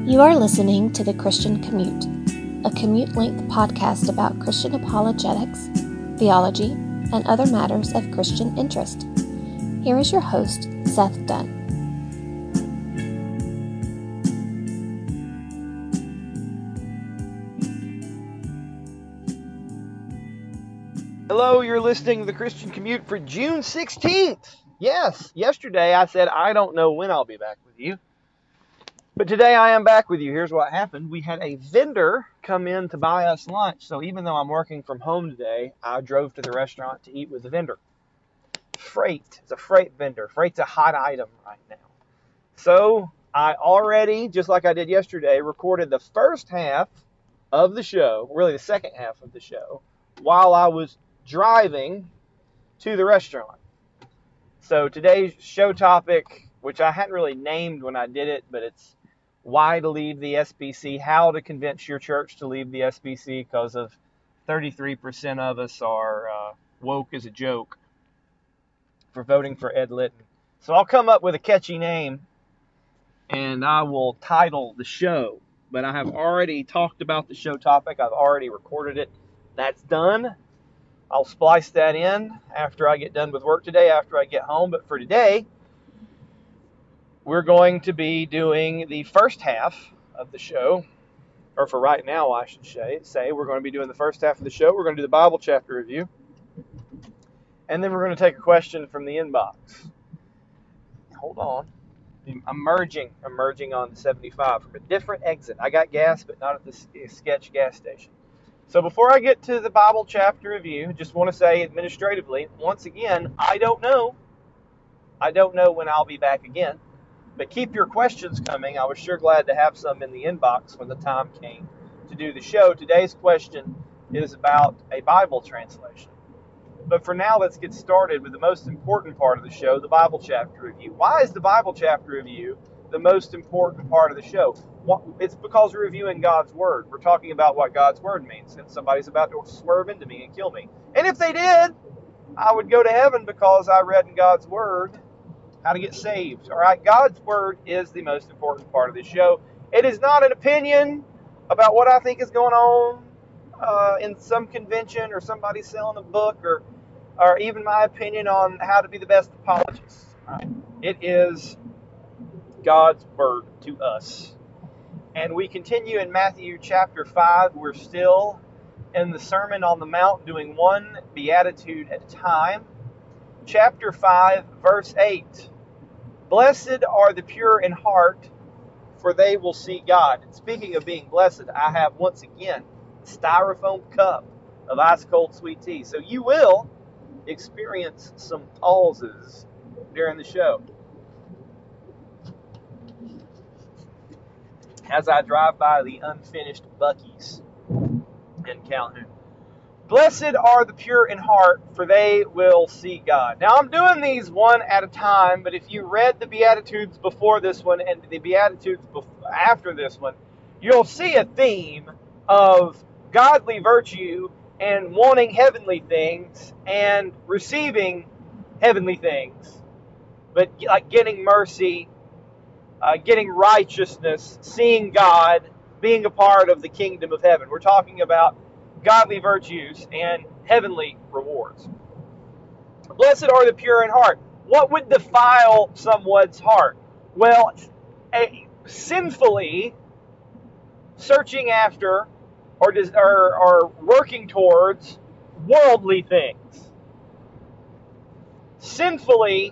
You are listening to The Christian Commute, a commute-length podcast about Christian apologetics, theology, and other matters of Christian interest. Here is your host, Seth Dunn. Hello, you're listening to The Christian Commute for June 16th. Yes, yesterday I said I don't know when I'll be back with you. But today I am back with you. Here's what happened. We had a vendor come in to buy us lunch. So even though I'm working from home today, I drove to the restaurant to eat with the vendor. Freight. It's a freight vendor. Freight's a hot item right now. So I already, just like I did yesterday, recorded the first half of the show, really the second half of the show, while I was driving to the restaurant. So today's show topic, which I hadn't really named when I did it, but it's why to leave the SBC, how to convince your church to leave the SBC, because of 33% of us are woke as a joke for voting for Ed Litton. So I'll come up with a catchy name and I will title the show. But I have already talked about the show topic. I've already recorded it. That's done. I'll splice that in after I get done with work today, after I get home. But for today, we're going to be doing the first half of the show, or for right now, I should say, we're going to be doing the first half of the show. We're going to do the Bible chapter review, and then we're going to take a question from the inbox. Hold on. I'm merging on 75 from a different exit. I got gas, but not at the sketch gas station. So before I get to the Bible chapter review, just want to say administratively, once again, I don't know when I'll be back again. But keep your questions coming. I was sure glad to have some in the inbox when the time came to do the show. Today's question is about a Bible translation. But for now, let's get started with the most important part of the show, the Bible chapter review. Why is the Bible chapter review the most important part of the show? It's because we're reviewing God's Word. We're talking about what God's Word means. And somebody's about to swerve into me and kill me. And if they did, I would go to heaven because I read in God's Word how to get saved. All right, God's Word is the most important part of the show. It is not an opinion about what I think is going on in some convention or somebody selling a book or even my opinion on how to be the best apologist. Right? It is God's Word to us. And we continue in Matthew chapter 5. We're still in the Sermon on the Mount doing one beatitude at a time. Chapter 5, verse 8. Blessed are the pure in heart, for they will see God. And speaking of being blessed, I have once again a styrofoam cup of ice cold sweet tea. So you will experience some pauses during the show as I drive by the unfinished Buc-ee's in Calhoun. Blessed are the pure in heart, for they will see God. Now, I'm doing these one at a time, but if you read the Beatitudes before this one and the Beatitudes after this one, you'll see a theme of godly virtue and wanting heavenly things and receiving heavenly things. But like getting mercy, getting righteousness, seeing God, being a part of the kingdom of heaven. We're talking about godly virtues and heavenly rewards. Blessed are the pure in heart. What would defile someone's heart? Well, sinfully searching after or working towards worldly things. Sinfully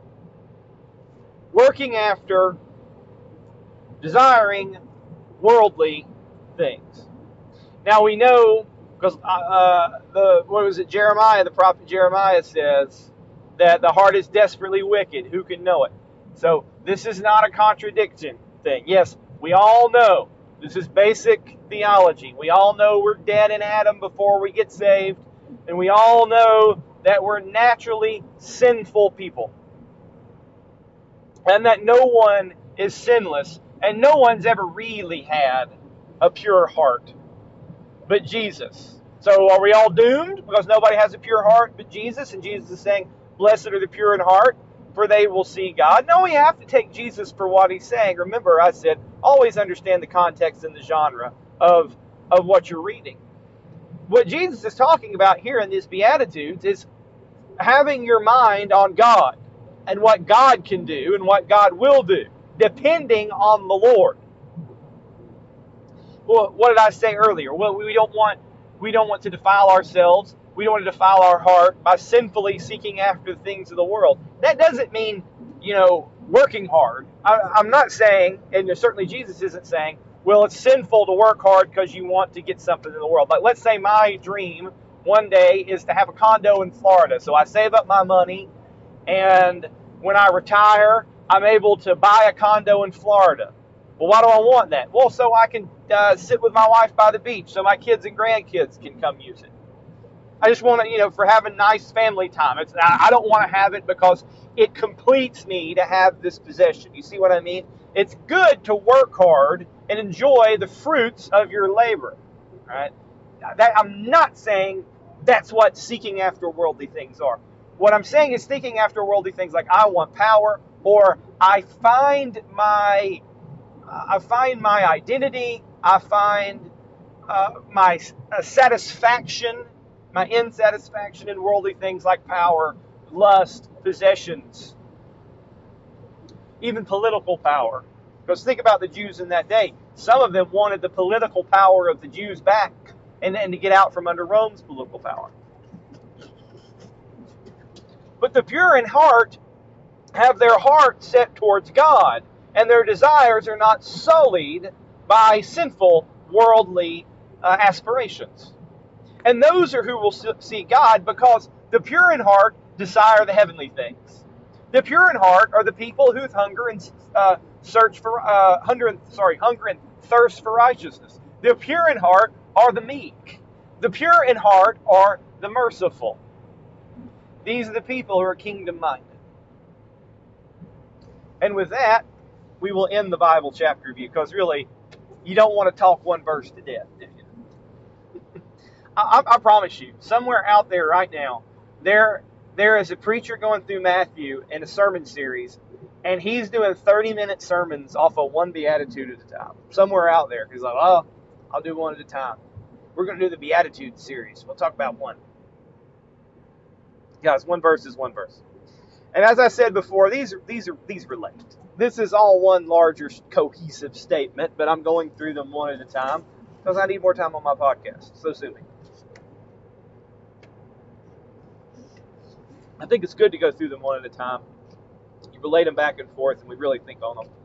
working after, desiring worldly things. Now we know, because Jeremiah, the prophet Jeremiah says that the heart is desperately wicked. Who can know it? So this is not a contradiction thing. Yes, we all know. This is basic theology. We all know we're dead in Adam before we get saved. And we all know that we're naturally sinful people. And that no one is sinless. And no one's ever really had a pure heart but Jesus. So are we all doomed because nobody has a pure heart but Jesus? And Jesus is saying, blessed are the pure in heart, for they will see God. No, we have to take Jesus for what he's saying. Remember, I said, Always understand the context and the genre of what you're reading. What Jesus is talking about here in these Beatitudes is having your mind on God and what God can do and what God will do, depending on the Lord. Well, what did I say earlier? Well, we don't want to defile ourselves. We don't want to defile our heart by sinfully seeking after the things of the world. That doesn't mean, working hard. I'm not saying, and certainly Jesus isn't saying, well, it's sinful to work hard because you want to get something in the world. Like, let's say my dream one day is to have a condo in Florida. So I save up my money, and when I retire, I'm able to buy a condo in Florida. Well, why do I want that? Well, so I can sit with my wife by the beach so my kids and grandkids can come use it. I just want to, for having nice family time. I don't want to have it because it completes me to have this possession. You see what I mean? It's good to work hard and enjoy the fruits of your labor. Right? I'm not saying that's what seeking after worldly things are. What I'm saying is seeking after worldly things like I want power, or I find my identity, I find my satisfaction, my insatisfaction in worldly things like power, lust, possessions, even political power. Because think about the Jews in that day. Some of them wanted the political power of the Jews back and to get out from under Rome's political power. But the pure in heart have their heart set towards God, and their desires are not sullied by sinful worldly aspirations. And those are who will see God, because the pure in heart desire the heavenly things. The pure in heart are the people who hunger and hunger and thirst for righteousness. The pure in heart are the meek. The pure in heart are the merciful. These are the people who are kingdom-minded. And with that, we will end the Bible chapter review, because really, you don't want to talk one verse to death, do you? I promise you, somewhere out there right now, there is a preacher going through Matthew in a sermon series, and he's doing 30-minute sermons off of one beatitude at a time. Somewhere out there, he's like, oh, I'll do one at a time. We're going to do the Beatitudes series. We'll talk about one. Guys, one verse is one verse. And as I said before, these relate. This is all one larger cohesive statement, but I'm going through them one at a time because I need more time on my podcast. So sue me. I think it's good to go through them one at a time. You relate them back and forth, and we really think on them.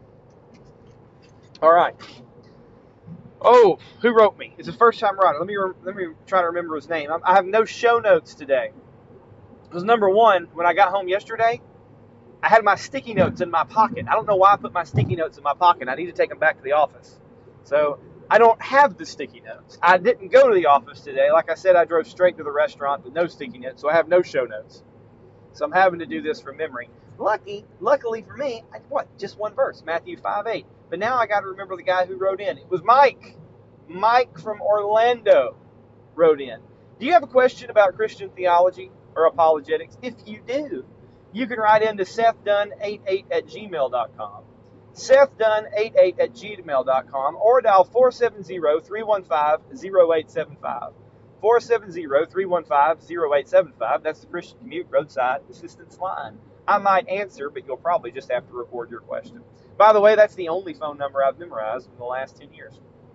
All right. Oh, who wrote me? It's a first-time writer. Let me try to remember his name. I have no show notes today. Because number one, when I got home yesterday, I had my sticky notes in my pocket. I don't know why I put my sticky notes in my pocket. I need to take them back to the office. So I don't have the sticky notes. I didn't go to the office today. Like I said, I drove straight to the restaurant with no sticky notes, so I have no show notes. So I'm having to do this from memory. Luckily for me, just one verse, Matthew 5:8. But now I got to remember the guy who wrote in. It was Mike. Mike from Orlando wrote in. Do you have a question about Christian theology or apologetics? If you do, you can write into SethDunn88@gmail.com. SethDunn88@gmail.com, or dial 470-315-0875. 470-315-0875. That's the Christian Commute Roadside Assistance Line. I might answer, but you'll probably just have to record your question. By the way, that's the only phone number I've memorized in the last 10 years.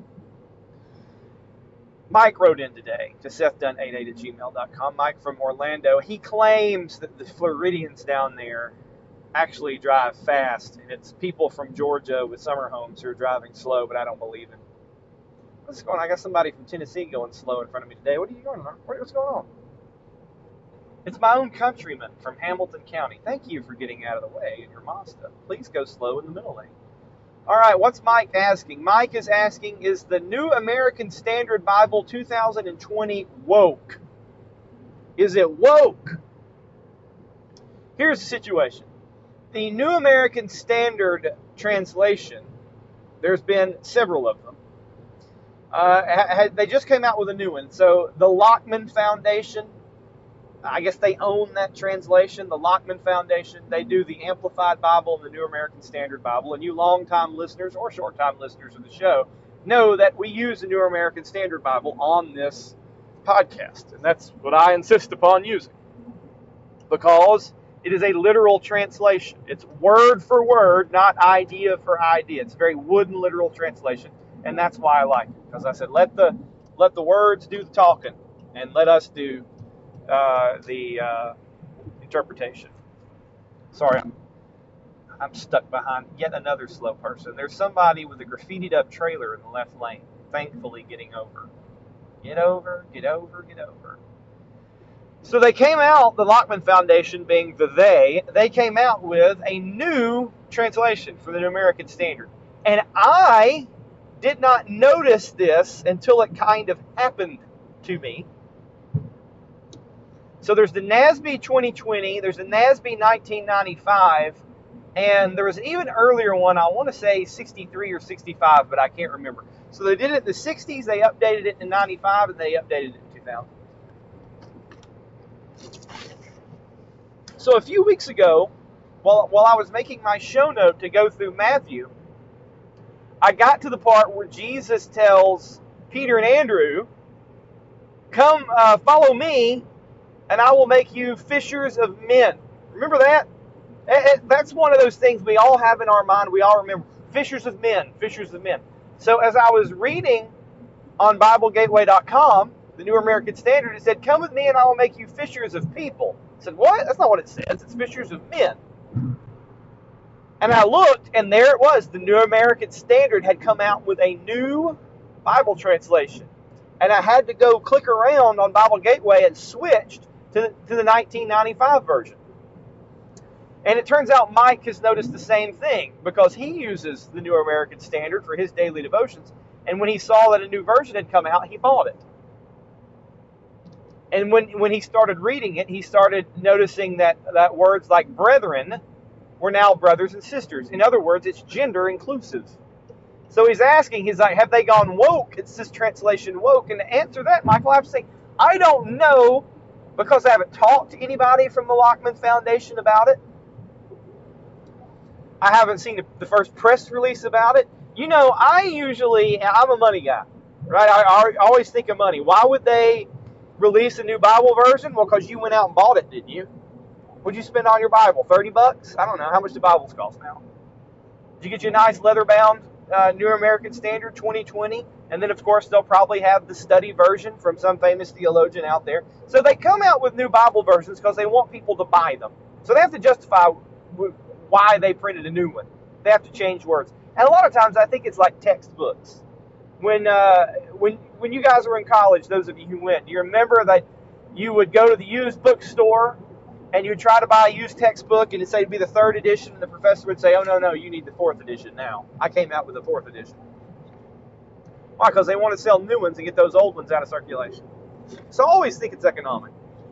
Mike wrote in today to SethDunn88@gmail.com. Mike from Orlando. He claims that the Floridians down there actually drive fast, and it's people from Georgia with summer homes who are driving slow, but I don't believe him. What's going on? I got somebody from Tennessee going slow in front of me today. What are you doing? What's going on? It's my own countryman from Hamilton County. Thank you for getting out of the way in your Mazda. Please go slow in the middle lane. All right, what's Mike asking? Mike is asking, is the New American Standard Bible 2020 woke? Is it woke? Here's the situation. The New American Standard Translation, there's been several of them. They just came out with a new one. So the Lockman Foundation I guess they own that translation, the Lockman Foundation. They do the Amplified Bible and the New American Standard Bible. And you long-time listeners or short-time listeners of the show know that we use the New American Standard Bible on this podcast. And that's what I insist upon using, because it is a literal translation. It's word for word, not idea for idea. It's a very wooden literal translation, and that's why I like it. Because I said, let the words do the talking, and let us do the interpretation. Sorry, I'm stuck behind yet another slow person. There's somebody with a graffitied up trailer in the left lane, thankfully getting over. Get over, get over, get over. So they came out, the Lockman Foundation being the they came out with a new translation for the New American Standard. And I did not notice this until it kind of happened to me. So there's the NASB 2020, there's the NASB 1995, and there was an even earlier one, I want to say 63 or 65, but I can't remember. So they did it in the 60s, they updated it in 95, and they updated it in 2000. So a few weeks ago, while I was making my show note to go through Matthew, I got to the part where Jesus tells Peter and Andrew, come follow me, and I will make you fishers of men. Remember that? That's one of those things we all have in our mind. We all remember. Fishers of men, fishers of men. So as I was reading on BibleGateway.com, the New American Standard, it said, come with me and I will make you fishers of people. I said, what? That's not what it says. It's fishers of men. And I looked, and there it was. The New American Standard had come out with a new Bible translation. And I had to go click around on Bible Gateway and switched to the 1995 version. And it turns out Mike has noticed the same thing, because he uses the New American Standard for his daily devotions. And when he saw that a new version had come out, he bought it. And when he started reading it, he started noticing that words like brethren were now brothers and sisters. In other words, it's gender inclusive. So he's asking, he's like, have they gone woke? It's this translation woke. And to answer that, Michael, I have to say, I don't know, because I haven't talked to anybody from the Lockman Foundation about it. I haven't seen the first press release about it. You know, I'm a money guy, right? I always think of money. Why would they release a new Bible version? Well, because you went out and bought it, didn't you? What'd you spend on your Bible? $30? I don't know. How much do Bibles cost now? Did you get you a nice leather-bound New American Standard 2020? And then, of course, they'll probably have the study version from some famous theologian out there. So they come out with new Bible versions because they want people to buy them. So they have to justify why they printed a new one. They have to change words. And a lot of times I think it's like textbooks. When you guys were in college, those of you who went, do you remember that you would go to the used bookstore and you would try to buy a used textbook and it'd say it'd be the 3rd edition, and the professor would say, oh, no, you need the 4th edition now. I came out with the 4th edition. Why? Because they want to sell new ones and get those old ones out of circulation. So I always think it's economic.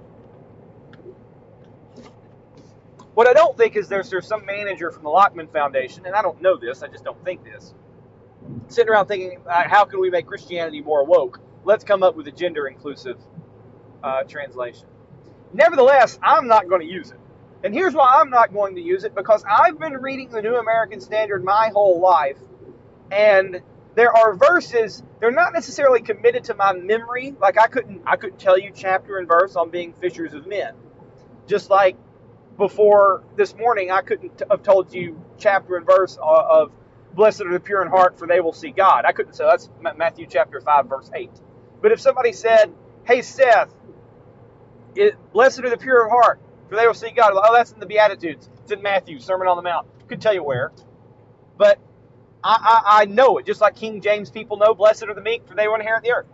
What I don't think is there's some manager from the Lockman Foundation, and I don't know this, I just don't think this, sitting around thinking, how can we make Christianity more woke? Let's come up with a gender-inclusive translation. Nevertheless, I'm not going to use it. And here's why I'm not going to use it, because I've been reading the New American Standard my whole life, and there are verses, they're not necessarily committed to my memory. Like I couldn't tell you chapter and verse on being fishers of men. Just like before this morning, I couldn't have told you chapter and verse of blessed are the pure in heart, for they will see God. I couldn't say that's Matthew chapter 5, verse 8. But if somebody said, hey, Seth, blessed are the pure of heart, for they will see God. Oh, that's in the Beatitudes. It's in Matthew, Sermon on the Mount. Couldn't tell you where. But I know it, just like King James people know, blessed are the meek, for they will inherit the earth.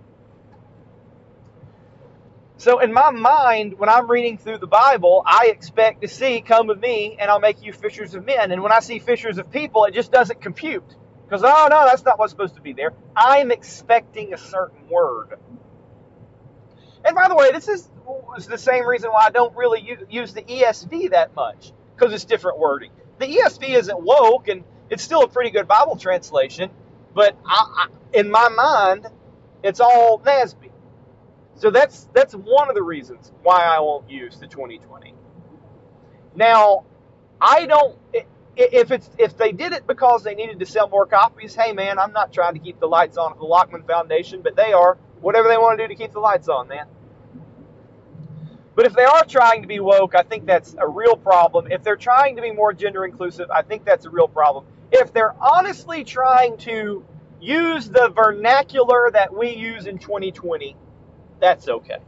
So in my mind, when I'm reading through the Bible, I expect to see, come with me, and I'll make you fishers of men. And when I see fishers of people, it just doesn't compute. Because, oh, no, that's not what's supposed to be there. I'm expecting a certain word. And by the way, this is the same reason why I don't really use the ESV that much, because it's different wording. The ESV isn't woke, and it's still a pretty good Bible translation, but in my mind, it's all NASB. So that's one of the reasons why I won't use the 2020. Now, I don't. If they did it because they needed to sell more copies, hey man, I'm not trying to keep the lights on at the Lockman Foundation, but they are. Whatever they want to do to keep the lights on, man. But if they are trying to be woke, I think that's a real problem. If they're trying to be more gender inclusive, I think that's a real problem. If they're honestly trying to use the vernacular that we use in 2020, that's okay.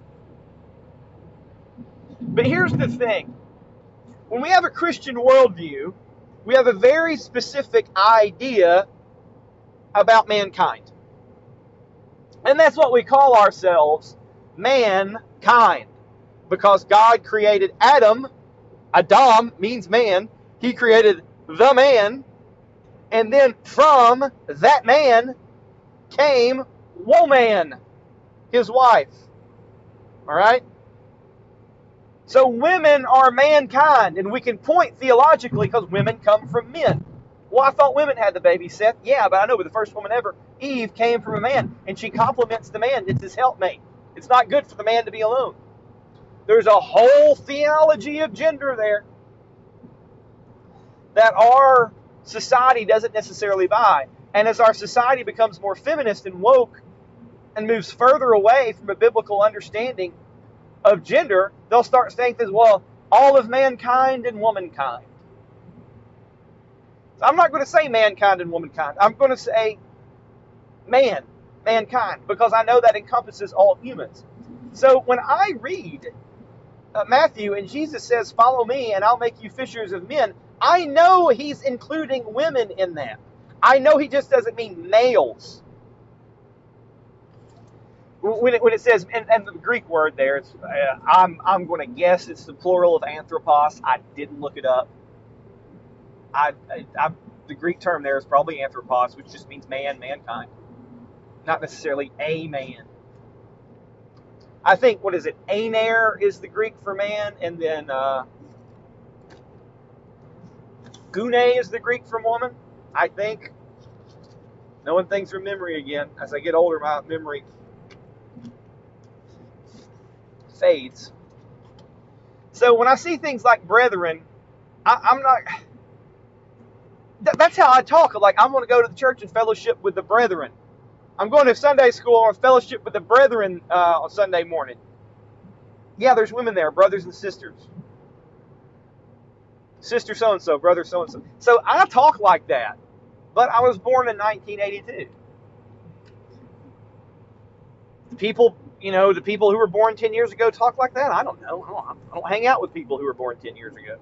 But here's the thing. When we have a Christian worldview, we have a very specific idea about mankind. And that's what we call ourselves, mankind. Because God created Adam. Adam means man. He created the man. And then from that man came woman, his wife. All right? So women are mankind, and we can point theologically because women come from men. Well, I thought women had the baby, Seth. Yeah, but I know, but the first woman ever, Eve, came from a man, and she complements the man. It's his helpmate. It's not good for the man to be alone. There's a whole theology of gender there that our society doesn't necessarily buy. And as our society becomes more feminist and woke and moves further away from a biblical understanding of gender, they'll start saying things, well, all of mankind and womankind. So I'm not going to say mankind and womankind. I'm going to say mankind, because I know that encompasses all humans. So when I read Matthew and Jesus says, follow me and I'll make you fishers of men, I know he's including women in that. I know he just doesn't mean males. When it says, and the Greek word there, it's, I'm going to guess it's the plural of anthropos. I didn't look it up. The Greek term there is probably anthropos, which just means man, mankind. Not necessarily a man. I think, what is it? Aner is the Greek for man, and then gune is the Greek for woman, I think. Knowing things from memory again. As I get older, my memory fades. So when I see things like brethren, I'm not... That's how I talk. Like, I'm going to go to the church and fellowship with the brethren. I'm going to Sunday school or fellowship with the brethren on Sunday morning. Yeah, there's women there, brothers and sisters. Sister so-and-so, brother so-and-so. So I talk like that. But I was born in 1982. People, the people who were born 10 years ago talk like that? I don't know. I don't hang out with people who were born 10 years ago.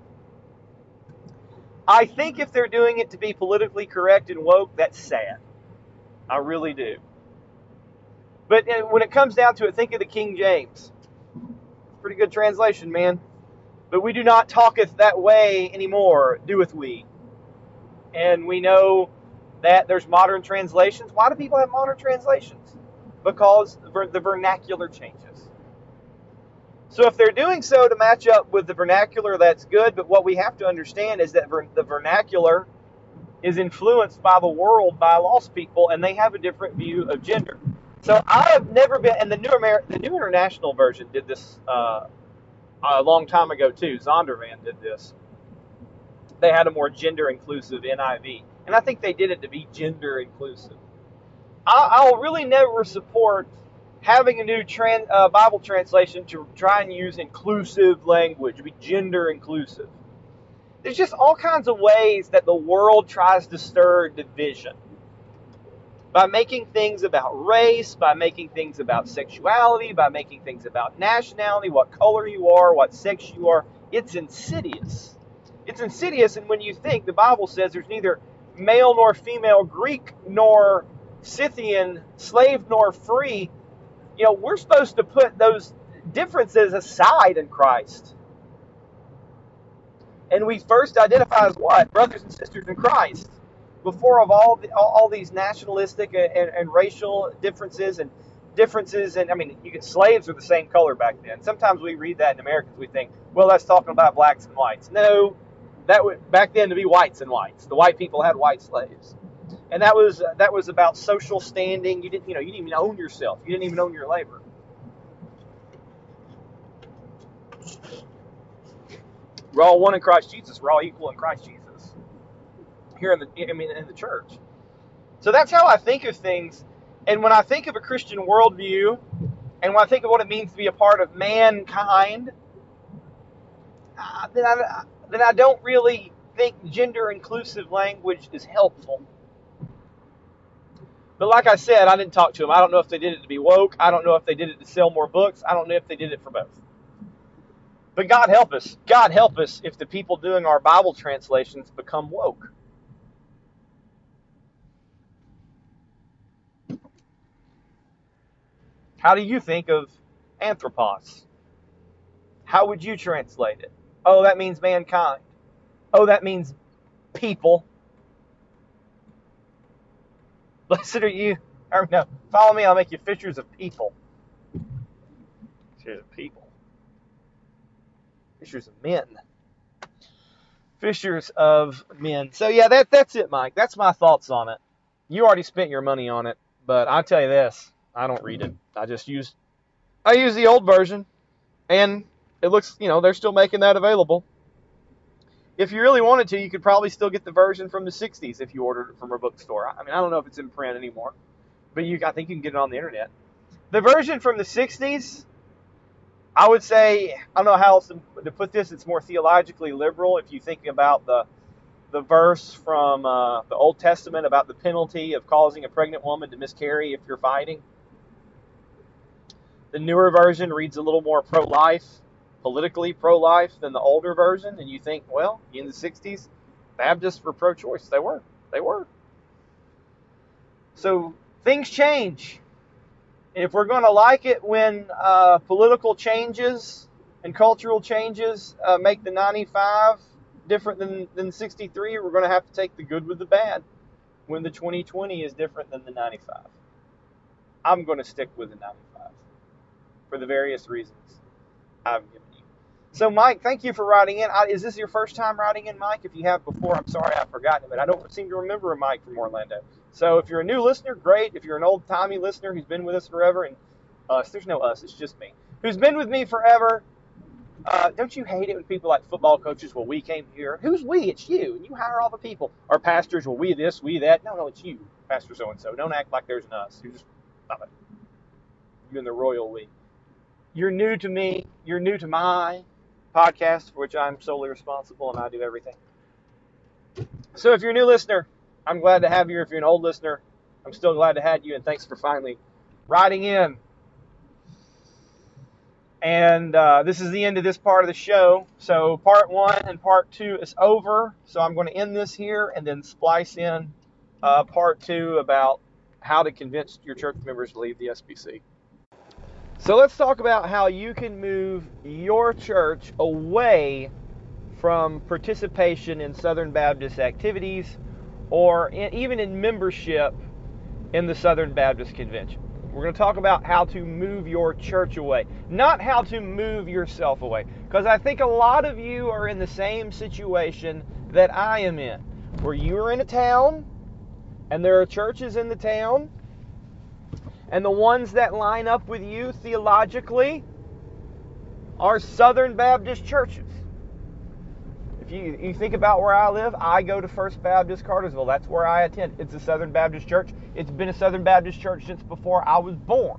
I think if they're doing it to be politically correct and woke, that's sad. I really do. But when it comes down to it, think of the King James. Pretty good translation, man. But we do not talketh that way anymore, doeth we. And we know that there's modern translations. Why do people have modern translations? Because the vernacular changes. So if they're doing so to match up with the vernacular, that's good. But what we have to understand is that the vernacular is influenced by the world, by lost people, and they have a different view of gender. So I have never been, and the New International Version did this a long time ago too. Zondervan did this. They had a more gender inclusive NIV, and I think they did it to be gender inclusive. I'll really never support having a new Bible translation to try and use inclusive language, be gender inclusive. There's just all kinds of ways that the world tries to stir division. By making things about race, by making things about sexuality, by making things about nationality, what color you are, what sex you are. It's insidious. It's insidious, and when you think, the Bible says there's neither male nor female, Greek nor Scythian, slave nor free. We're supposed to put those differences aside in Christ. And we first identify as what? Brothers and sisters in Christ. Before of all these nationalistic and racial differences and slaves are the same color back then. Sometimes we read that in Americans, we think, well, that's talking about blacks and whites. No, that was back then to be whites and whites. The white people had white slaves. And that was about social standing. You didn't even own yourself. You didn't even own your labor. We're all one in Christ Jesus. We're all equal in Christ Jesus. Here in the church. So that's how I think of things. And when I think of a Christian worldview, and when I think of what it means to be a part of mankind, then I don't really think gender-inclusive language is helpful. But like I said, I didn't talk to them. I don't know if they did it to be woke. I don't know if they did it to sell more books. I don't know if they did it for both. But God help us. God help us if the people doing our Bible translations become woke. How do you think of anthropos? How would you translate it? Oh, that means mankind. Oh, that means people. Blessed are you. Or no, follow me, I'll make you fishers of people. Fishers of people. Fishers of men. Fishers of men. So yeah, that's it, Mike. That's my thoughts on it. You already spent your money on it, but I'll tell you this, I don't read it. I use the old version, and it looks, they're still making that available. If you really wanted to, you could probably still get the version from the 60s if you ordered it from a bookstore. I mean, I don't know if it's in print anymore, but I think you can get it on the internet. The version from the 60s, I would say, I don't know how else to put this, it's more theologically liberal if you think about the verse from the Old Testament about the penalty of causing a pregnant woman to miscarry if you're fighting. The newer version reads a little more pro-life, politically pro-life than the older version, and you think, well, in the 60s, Baptists were pro-choice. They were. So things change. And if we're going to like it when political changes and cultural changes make the 95 different than 63, we're going to have to take the good with the bad when the 2020 is different than the 95. I'm going to stick with the 95 for the various reasons I've given you. So, Mike, thank you for writing in. Is this your first time writing in, Mike? If you have before, I'm sorry I've forgotten it, but I don't seem to remember a Mike from Orlando. So if you're a new listener, great. If you're an old-timey listener who's been with us forever, and there's no us, it's just me, who's been with me forever, don't you hate it when people like football coaches, well, we came here. Who's we? It's you. And you hire all the people. Or pastors, well, we this, we that. No, it's you, Pastor so-and-so. Don't act like there's an us. You just stop it. You and the royal we. You're new to me. You're new to my podcast, for which I'm solely responsible, and I do everything. So if you're a new listener, I'm glad to have you. If you're an old listener, I'm still glad to have you, and thanks for finally writing in. And this is the end of this part of the show. So part 1 and part 2 is over. So I'm going to end this here and then splice in part 2 about how to convince your church members to leave the SBC. So let's talk about how you can move your church away from participation in Southern Baptist activities or even in membership in the Southern Baptist Convention. We're going to talk about how to move your church away, not how to move yourself away, because I think a lot of you are in the same situation that I am in, where you are in a town and there are churches in the town, and the ones that line up with you theologically are Southern Baptist churches. If you think about where I live, I go to First Baptist Cartersville. That's where I attend. It's a Southern Baptist church. It's been a Southern Baptist church since before I was born.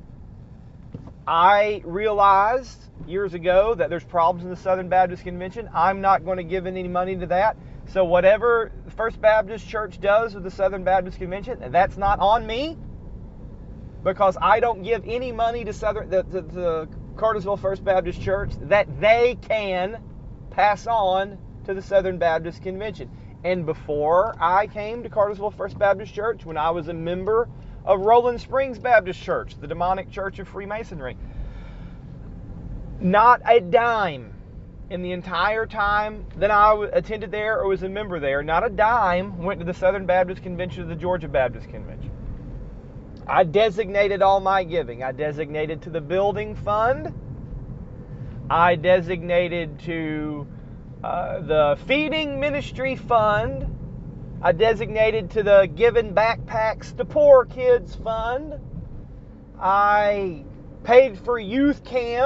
I realized years ago that there's problems in the Southern Baptist Convention. I'm not going to give any money to that. So whatever the First Baptist Church does with the Southern Baptist Convention, that's not on me, because I don't give any money to the Cartersville First Baptist Church that they can pass on to the Southern Baptist Convention. And before I came to Cartersville First Baptist Church, when I was a member of Rolling Springs Baptist Church, the demonic church of Freemasonry, not a dime in the entire time that I attended there or was a member there, not a dime went to the Southern Baptist Convention or the Georgia Baptist Convention. I designated all my giving. I designated to the building fund. I designated to the feeding ministry fund. I designated to the giving backpacks to poor kids fund. I paid for youth camp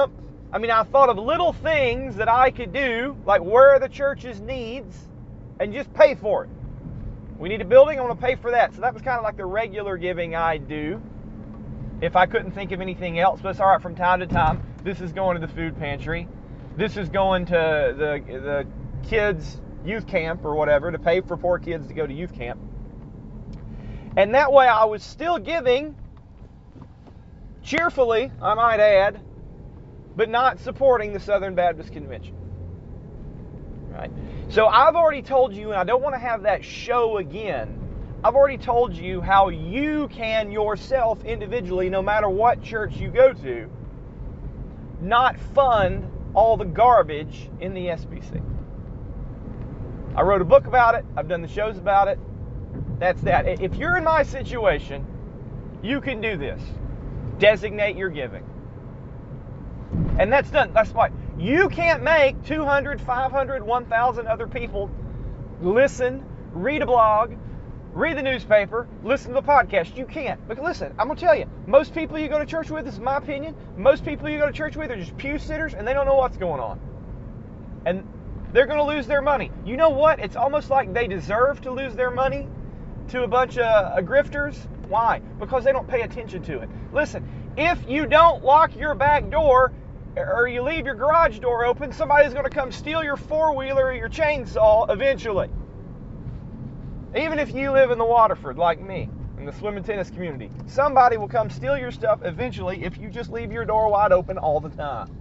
I mean, I thought of little things that I could do, like where are the church's needs, and just pay for it. We need a building, I want to pay for that. So that was kind of like the regular giving I do if I couldn't think of anything else. But it's all right, from time to time, this is going to the food pantry. This is going to the kids' youth camp or whatever, to pay for poor kids to go to youth camp. And that way I was still giving, cheerfully, I might add, but not supporting the Southern Baptist Convention. Right? So I've already told you, and I don't want to have that show again, I've already told you how you can yourself individually, no matter what church you go to, not fund all the garbage in the SBC. I wrote a book about it. I've done the shows about it. That's that. If you're in my situation, you can do this. Designate your giving. And that's done. That's why you can't make 200, 500, 1,000 other people listen, read a blog, read the newspaper, listen to the podcast. You can't. But listen, I'm going to tell you, most people you go to church with, this is my opinion, most people you go to church with are just pew sitters and they don't know what's going on. And they're going to lose their money. You know what? It's almost like they deserve to lose their money to a bunch of grifters. Why? Because they don't pay attention to it. Listen, if you don't lock your back door or you leave your garage door open, somebody's going to come steal your four-wheeler or your chainsaw eventually. Even if you live in the Waterford like me, in the swim and tennis community, somebody will come steal your stuff eventually if you just leave your door wide open all the time.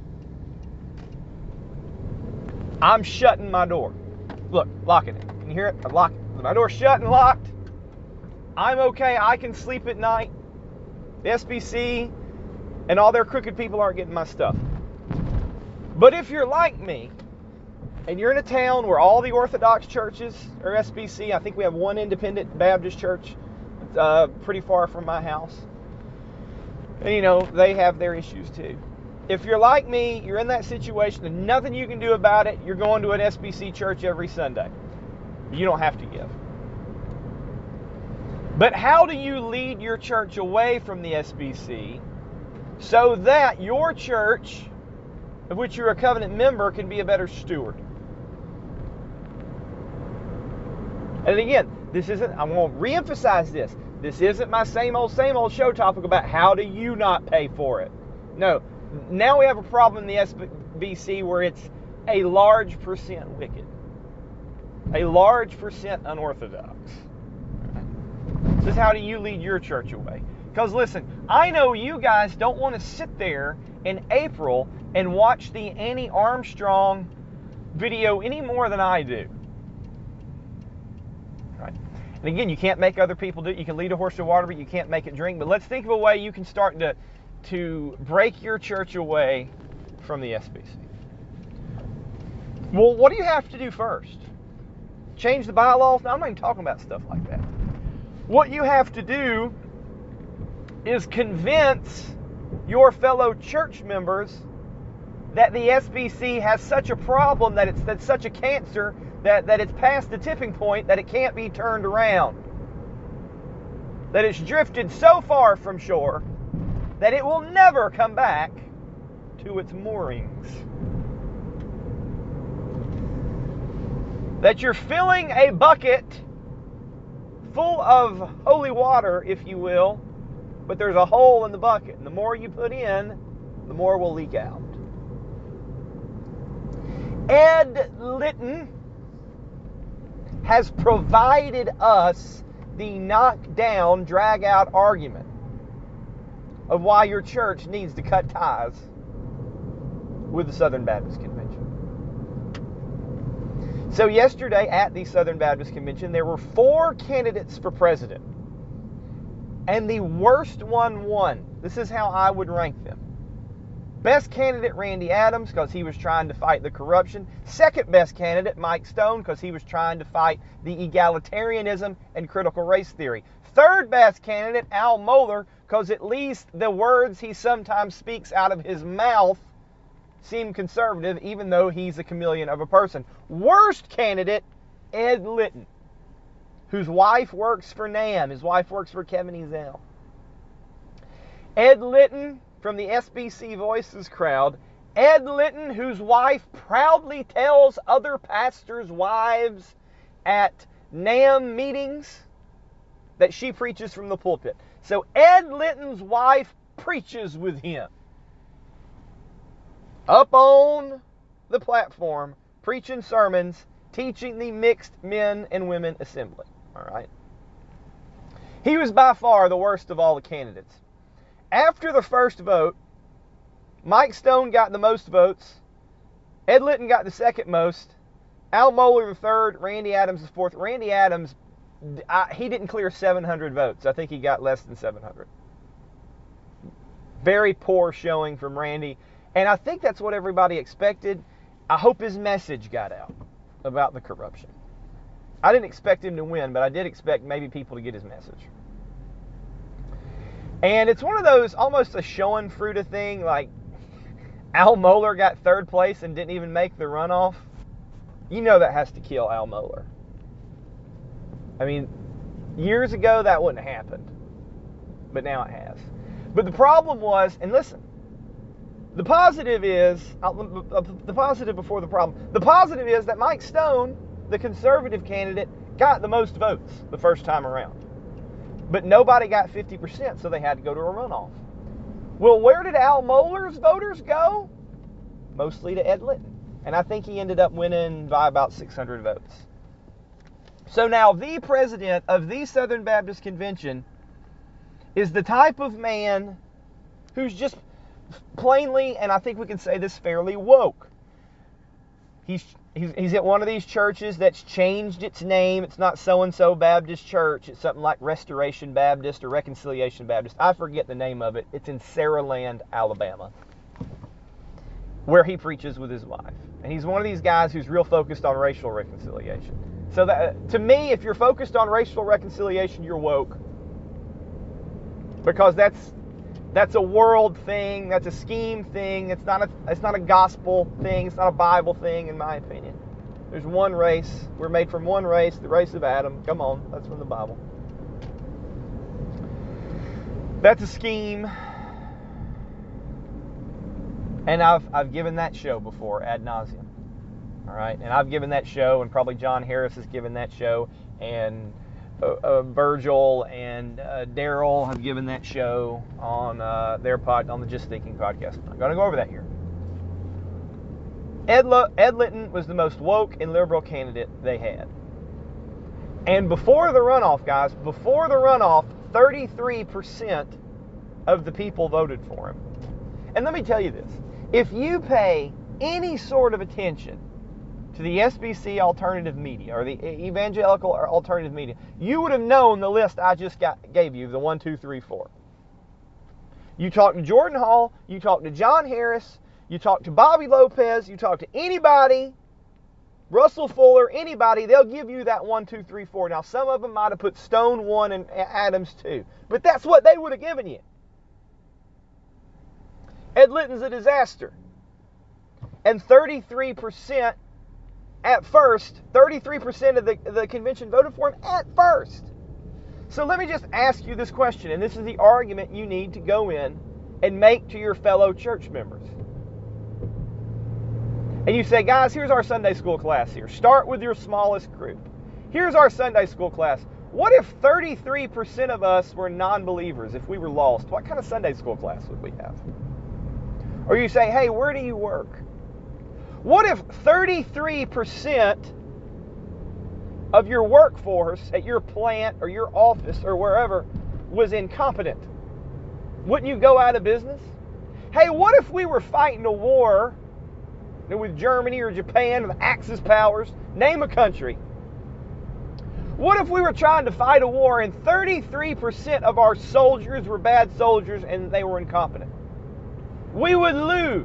I'm shutting my door. Look, locking it. Can you hear it? I'm locking it. My door's shut and locked. I'm okay. I can sleep at night. The SBC and all their crooked people aren't getting my stuff. But if you're like me, and you're in a town where all the Orthodox churches are SBC, I think we have one independent Baptist church pretty far from my house. And, you know, they have their issues too. If you're like me, you're in that situation and nothing you can do about it, you're going to an SBC church every Sunday. You don't have to give. But how do you lead your church away from the SBC so that your church, of which you're a covenant member, can be a better steward? And again, this isn't, I want to reemphasize this. This isn't my same old show topic about how do you not pay for it. No, now we have a problem in the SBC where it's a large percent wicked. A large percent unorthodox. This is how do you lead your church away. Because listen, I know you guys don't want to sit there in April and watch the Annie Armstrong video any more than I do. Right? And again, you can't make other people do it. You can lead a horse to water, but you can't make it drink. But let's think of a way you can start to break your church away from the SBC. Well, what do you have to do first? Change the bylaws? No, I'm not even talking about stuff like that. What you have to do is convince your fellow church members that the SBC has such a problem, that's such a cancer, that it's past the tipping point, that it can't be turned around. That it's drifted so far from shore that it will never come back to its moorings. That you're filling a bucket full of holy water, if you will, but there's a hole in the bucket. And the more you put in, the more will leak out. Ed Litton has provided us the knock-down, drag-out argument of why your church needs to cut ties with the Southern Baptist Convention. So yesterday at the Southern Baptist Convention, there were 4 candidates for president. And the worst one won. This is how I would rank them. Best candidate, Randy Adams, because he was trying to fight the corruption. Second best candidate, Mike Stone, because he was trying to fight the egalitarianism and critical race theory. Third best candidate, Al Mohler, because at least the words he sometimes speaks out of his mouth seem conservative, even though he's a chameleon of a person. Worst candidate, Ed Litton, whose wife works for NAM. His wife works for Kevin Ezell. Ed Litton, from the SBC Voices crowd, Ed Litton, whose wife proudly tells other pastors' wives at NAM meetings that she preaches from the pulpit. So Ed Litton's wife preaches with him up on the platform, preaching sermons, teaching the mixed men and women assembly. All right. He was by far the worst of all the candidates. After the first vote, Mike Stone got the most votes. Ed Litton got the second most. Al Mohler the third. Randy Adams the fourth. Randy Adams, he didn't clear 700 votes. I think he got less than 700. Very poor showing from Randy. And I think that's what everybody expected. I hope his message got out about the corruption. I didn't expect him to win, but I did expect maybe people to get his message. And it's one of those, almost a showing fruit thing, like Al Mohler got third place and didn't even make the runoff. You know that has to kill Al Mohler. I mean, years ago that wouldn't have happened, but now it has. But the problem was, and listen, the positive is, the positive before the problem, the positive is that Mike Stone, the conservative candidate, got the most votes the first time around. But nobody got 50%, so they had to go to a runoff. Well, where did Al Mohler's voters go? Mostly to Ed Litton. And I think he ended up winning by about 600 votes. So now the president of the Southern Baptist Convention is the type of man who's just plainly, and I think we can say this fairly, woke. He's at one of these churches that's changed its name. It's not so-and-so Baptist Church. It's something like Restoration Baptist or Reconciliation Baptist. I forget the name of it. It's in Saraland, Alabama, where he preaches with his wife. And he's one of these guys who's real focused on racial reconciliation. So that, to me, if you're focused on racial reconciliation, you're woke. Because that's a world thing, that's a scheme thing, it's not a gospel thing, it's not a Bible thing, in my opinion. There's one race, we're made from one race, the race of Adam. Come on, that's from the Bible. That's a scheme. And I've given that show before ad nauseum. All right, and I've given that show, and probably John Harris has given that show, and Virgil and Daryl have given that show on on the Just Thinking podcast. I'm going to go over that here. Ed Litton was the most woke and liberal candidate they had. And before the runoff, guys, 33% of the people voted for him. And let me tell you this. If you pay any sort of attention to the SBC alternative media or the evangelical alternative media, you would have known the list I just gave you, the 1, 2, 3, 4. You talk to Jordan Hall, you talk to John Harris, you talk to Bobby Lopez, you talk to anybody, Russell Fuller, anybody, they'll give you that 1, 2, 3, 4. Now, some of them might have put Stone 1 and Adams 2, but that's what they would have given you. Ed Litton's a disaster. And 33% at first, 33% of the convention voted for him at first. So let me just ask you this question, and this is the argument you need to go in and make to your fellow church members. And you say, guys, here's our Sunday school class here. Start with your smallest group. Here's our Sunday school class. What if 33% of us were non-believers, if we were lost? What kind of Sunday school class would we have? Or you say, hey, where do you work? What if 33% of your workforce at your plant or your office or wherever was incompetent? Wouldn't you go out of business? Hey, what if we were fighting a war with Germany or Japan with Axis powers? Name a country. What if we were trying to fight a war and 33% of our soldiers were bad soldiers and they were incompetent? We would lose.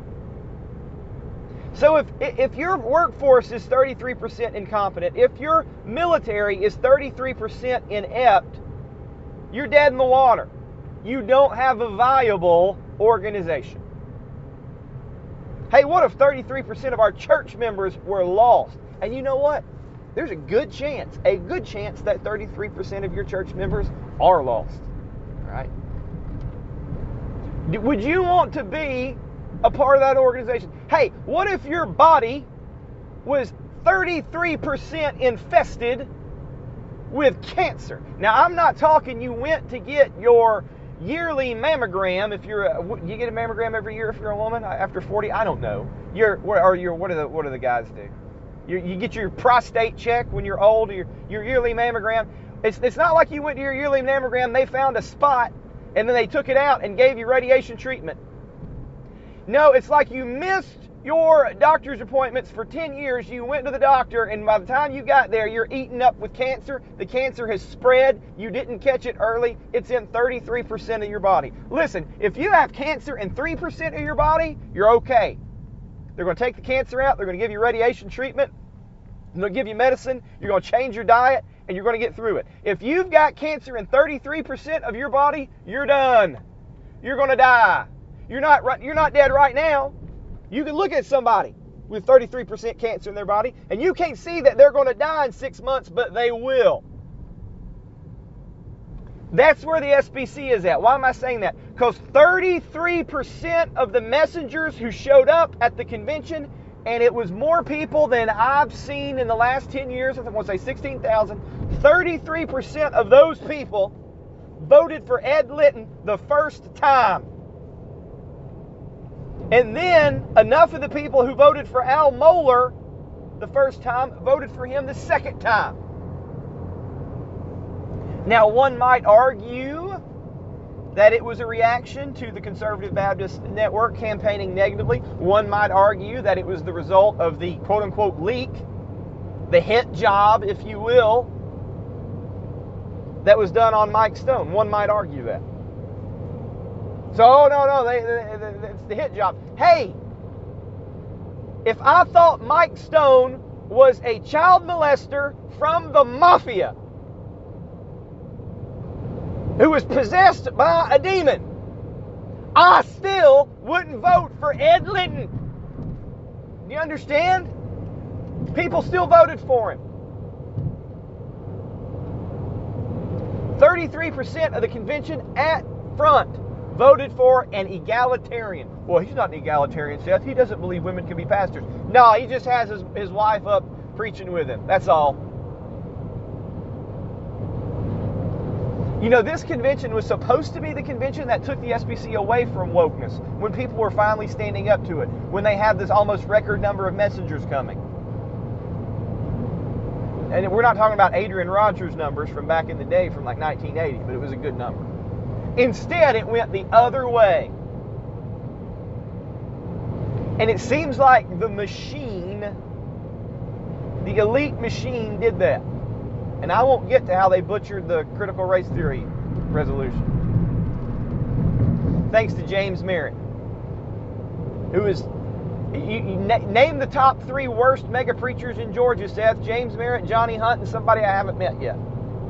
So if your workforce is 33% incompetent, if your military is 33% inept, you're dead in the water. You don't have a viable organization. Hey, what if 33% of our church members were lost? And you know what? There's a good chance that 33% of your church members are lost. All right? Would you want to be a part of that organization. Hey, what if your body was 33% infested with cancer? Now, I'm not talking you went to get your yearly mammogram. If you get a mammogram every year if you're a woman after 40, I don't know. What do the guys do? You get your prostate check when you're old, your yearly mammogram. It's not like you went to your yearly mammogram, they found a spot, and then they took it out and gave you radiation treatment. No, it's like you missed your doctor's appointments for 10 years. You went to the doctor, and by the time you got there, you're eaten up with cancer. The cancer has spread. You didn't catch it early. It's in 33% of your body. Listen, if you have cancer in 3% of your body, you're okay. They're going to take the cancer out. They're going to give you radiation treatment. They're going to give you medicine. You're going to change your diet, and you're going to get through it. If you've got cancer in 33% of your body, you're done. You're going to die. You're not dead right now. You can look at somebody with 33% cancer in their body, and you can't see that they're going to die in 6 months, but they will. That's where the SBC is at. Why am I saying that? Because 33% of the messengers who showed up at the convention, and it was more people than I've seen in the last 10 years, I want to say 16,000, 33% of those people voted for Ed Litton the first time. And then enough of the people who voted for Al Mohler the first time voted for him the second time. Now, one might argue that it was a reaction to the Conservative Baptist Network campaigning negatively. One might argue that it was the result of the quote-unquote leak, the hit job, if you will, that was done on Mike Stone. One might argue that. So, no, it's the hit job. Hey, if I thought Mike Stone was a child molester from the mafia who was possessed by a demon, I still wouldn't vote for Ed Litton. Do you understand? People still voted for him. 33% of the convention at front voted for an egalitarian. Well, he's not an egalitarian, Seth. He doesn't believe women can be pastors. No, he just has his wife up preaching with him. That's all. You know, this convention was supposed to be the convention that took the SBC away from wokeness, when people were finally standing up to it, when they had this almost record number of messengers coming. And we're not talking about Adrian Rogers numbers from back in the day from like 1980, but it was a good number. Instead, it went the other way. And it seems like the machine, the elite machine, did that. And I won't get to how they butchered the critical race theory resolution. Thanks to James Merritt, who is, name the top 3 worst mega preachers in Georgia, Seth. James Merritt, Johnny Hunt, and somebody I haven't met yet.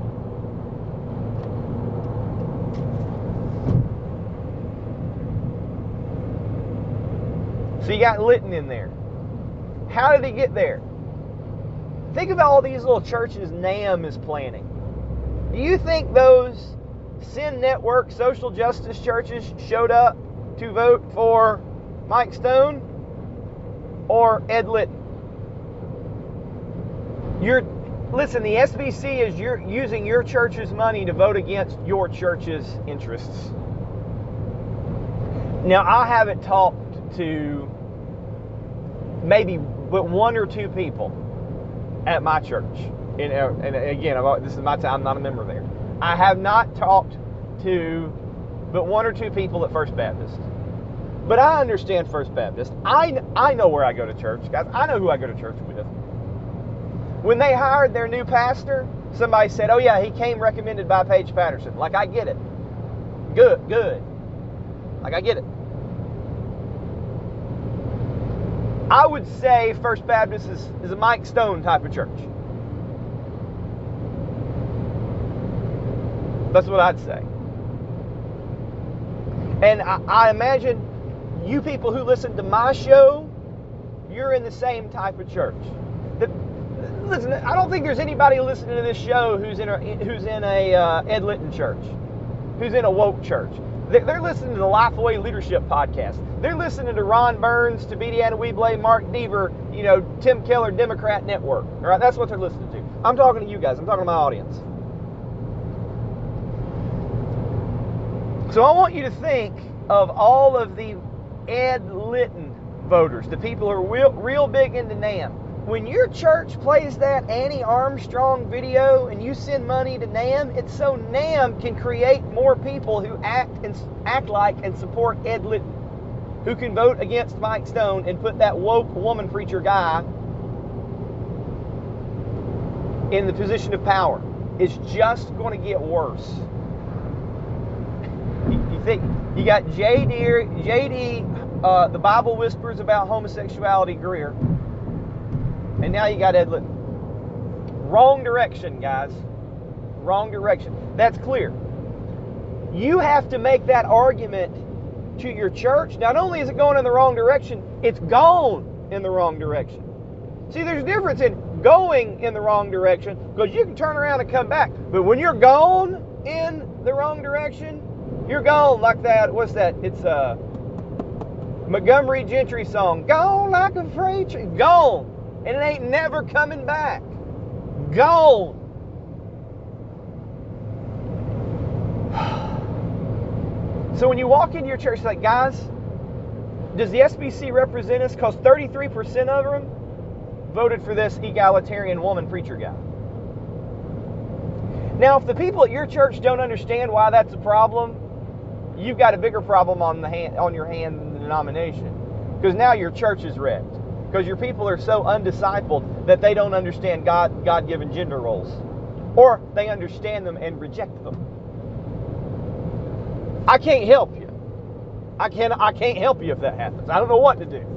So you got Litton in there. How did he get there? Think about all these little churches NAM is planning. Do you think those Sin Network social justice churches showed up to vote for Mike Stone or Ed Litton? Listen, the SBC is using your church's money to vote against your church's interests. Now, I haven't talked to maybe but 1 or 2 people at my church. And again, this is my time, I'm not a member there. I have not talked to but 1 or 2 people at First Baptist. But I understand First Baptist. I know where I go to church, guys. I know who I go to church with. When they hired their new pastor, somebody said, oh yeah, he came recommended by Paige Patterson. Like, I get it. Good. Like, I get it. I would say First Baptist is a Mike Stone type of church. That's what I'd say. And I imagine you people who listen to my show, you're in the same type of church. Listen, I don't think there's anybody listening to this show who's in a Ed Litton church, who's in a woke church. They're listening to the Lifeway Leadership Podcast. They're listening to Ron Burns, to Deanna Weeblay, Mark Deaver, Tim Keller, Democrat Network. All right, that's what they're listening to. I'm talking to you guys. I'm talking to my audience. So I want you to think of all of the Ed Litton voters, the people who are real big into NAM. When your church plays that Annie Armstrong video and you send money to NAM, it's so NAM can create more people who act like and support Ed Litton, who can vote against Mike Stone and put that woke woman preacher guy in the position of power. It's just going to get worse. You think you got JD, the Bible whispers about homosexuality, Greer. And now you got Ed Litton. Wrong direction, guys. Wrong direction. That's clear. You have to make that argument to your church. Not only is it going in the wrong direction, it's gone in the wrong direction. See, there's a difference in going in the wrong direction, because you can turn around and come back. But when you're gone in the wrong direction, you're gone like that. What's that? It's a Montgomery Gentry song. Gone like a freight train. Gone. And it ain't never coming back. Gone. So when you walk into your church, it's like, guys, does the SBC represent us? Because 33% of them voted for this egalitarian woman preacher guy. Now, if the people at your church don't understand why that's a problem, you've got a bigger problem on your hand than the denomination. Because now your church is wrecked. Because your people are so undiscipled that they don't understand God-given gender roles. Or they understand them and reject them. I can't help you. I can't help you if that happens. I don't know what to do.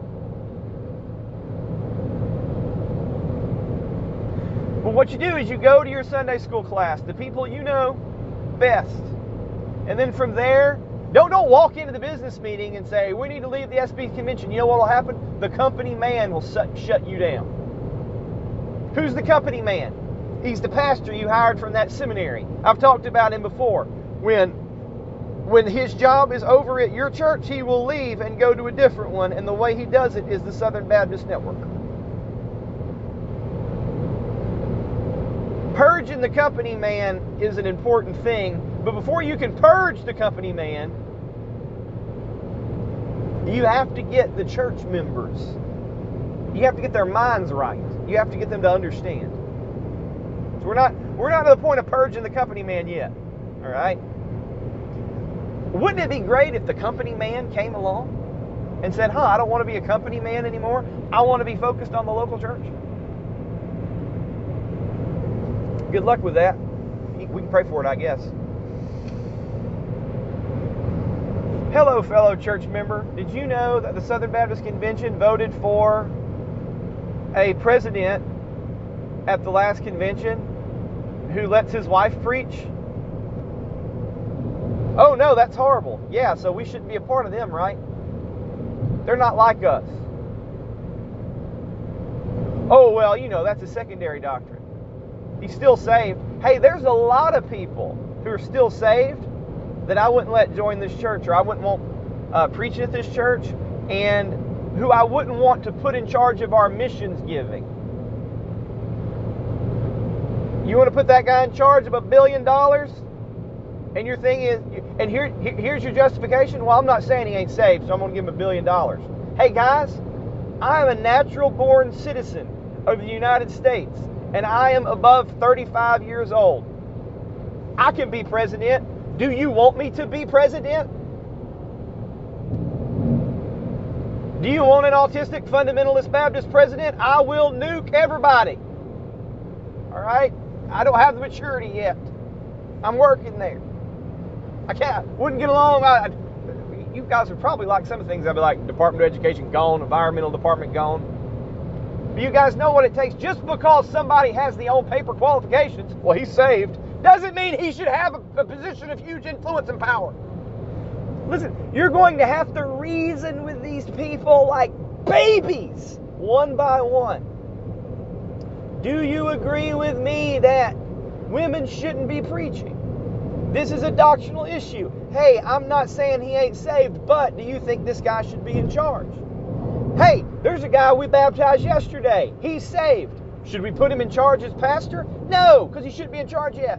But what you do is you go to your Sunday school class, the people you know best. And then from there, don't walk into the business meeting and say, we need to leave the SB convention. You know what will happen? The company man will shut you down. Who's the company man? He's the pastor you hired from that seminary. I've talked about him before. When his job is over at your church, he will leave and go to a different one. And the way he does it is the Southern Baptist Network. Purging the company man is an important thing. But before you can purge the company man, you have to get the church members. You have to get their minds right. You have to get them to understand. So we're not to the point of purging the company man yet. All right? Wouldn't it be great if the company man came along and said, I don't want to be a company man anymore. I want to be focused on the local church. Good luck with that. We can pray for it, I guess. Hello, fellow church member. Did you know that the Southern Baptist Convention voted for a president at the last convention who lets his wife preach? Oh, no, that's horrible. Yeah, so we shouldn't be a part of them, right? They're not like us. Oh, well, that's a secondary doctrine. He's still saved. Hey, there's a lot of people who are still saved that I wouldn't let join this church, or I wouldn't want preaching at this church, and who I wouldn't want to put in charge of our missions giving. You want to put that guy in charge of $1 billion? And your thing is, and here's your justification? Well, I'm not saying he ain't saved, so I'm going to give him $1 billion. Hey, guys, I am a natural-born citizen of the United States, and I am above 35 years old. I can be president. Do you want me to be president? Do you want an autistic fundamentalist Baptist president? I will nuke everybody. All right? I don't have the maturity yet. I'm working there. Wouldn't get along. You guys would probably like some of the things. I'd be like, Department of Education gone, Environmental Department gone. But you guys know what it takes. Just because somebody has the on-paper qualifications, well, he's saved, doesn't mean he should have a position of huge influence and power. Listen, you're going to have to reason with these people like babies, one by one. Do you agree with me that women shouldn't be preaching? This is a doctrinal issue. Hey, I'm not saying he ain't saved, but do you think this guy should be in charge? Hey, there's a guy we baptized yesterday. He's saved. Should we put him in charge as pastor? No, because he shouldn't be in charge yet.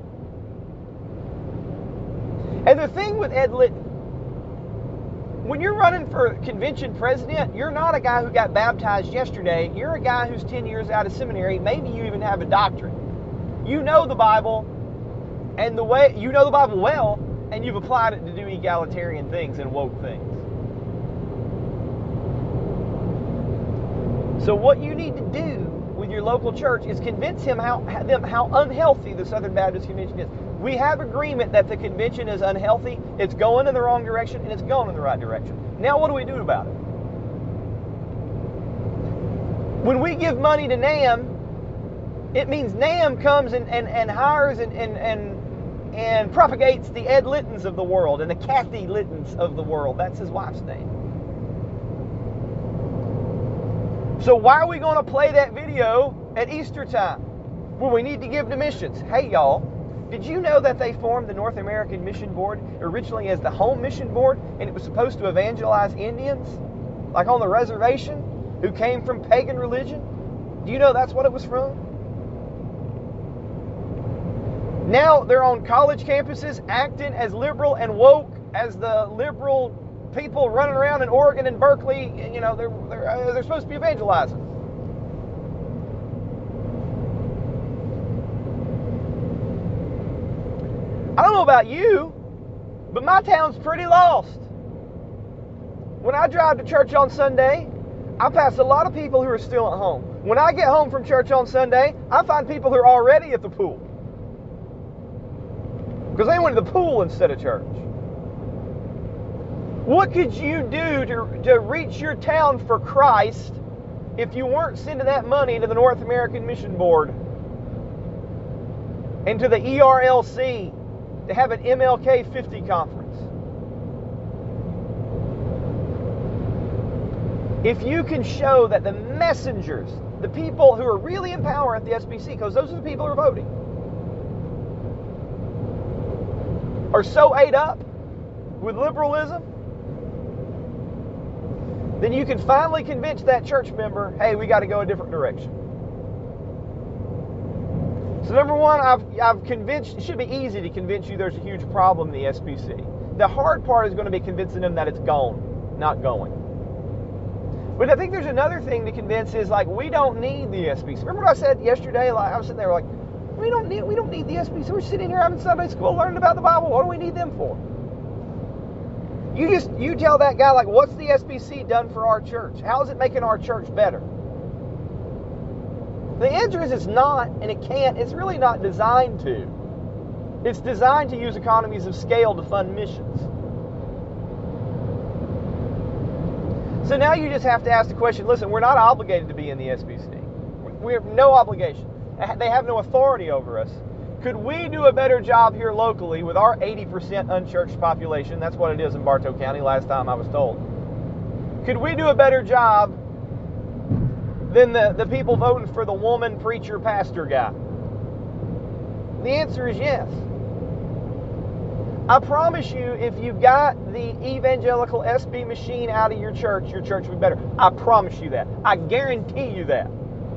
And the thing with Ed Litton, when you're running for convention president, you're not a guy who got baptized yesterday. You're a guy who's 10 years out of seminary. Maybe you even have a doctorate. You know the Bible, and you know the Bible well, and you've applied it to do egalitarian things and woke things. So what you need to do with your local church is convince them how unhealthy the Southern Baptist Convention is. We have agreement that the convention is unhealthy, it's going in the wrong direction, and it's going in the right direction. Now what do we do about it? When we give money to NAM, it means NAM comes and hires and propagates the Ed Littons of the world and the Kathy Littons of the world. That's his wife's name. So why are we going to play that video at Easter time when we need to give to missions? Hey, y'all, did you know that they formed the North American Mission Board originally as the Home Mission Board, and it was supposed to evangelize Indians, like on the reservation, who came from pagan religion? Do you know that's what it was from? Now they're on college campuses acting as liberal and woke as the liberal people running around in Oregon and Berkeley. You know, they're supposed to be evangelizing. I don't know about you, but my town's pretty lost. When I drive to church on Sunday, I pass a lot of people who are still at home. When I get home from church on Sunday, I find people who are already at the pool, because they went to the pool instead of church. What could you do to reach your town for Christ if you weren't sending that money to the North American Mission Board and to the ERLC to have an MLK 50 conference? If you can show that the messengers, the people who are really in power at the SBC, because those are the people who are voting, are so ate up with liberalism, then you can finally convince that church member, hey, we got to go a different direction. So number one, I've convinced, it should be easy to convince you there's a huge problem in the SBC. The hard part is going to be convincing them that it's gone, not going. But I think there's another thing to convince is, like, we don't need the SBC. Remember what I said yesterday? Like, I was sitting there like, we don't need the SBC. We're sitting here having Sunday school, learning about the Bible. What do we need them for? You tell that guy, like, what's the SBC done for our church? How is it making our church better? The answer is it's not, and it can't. It's really not designed to. It's designed to use economies of scale to fund missions. So now you just have to ask the question, listen, we're not obligated to be in the SBC. We have no obligation. They have no authority over us. Could we do a better job here locally with our 80% unchurched population? That's what it is in Bartow County, last time I was told. Could we do a better job than the people voting for the woman preacher pastor guy? The answer is yes. I promise you, if you got the evangelical SB machine out of your church would be better. I promise you that. I guarantee you that.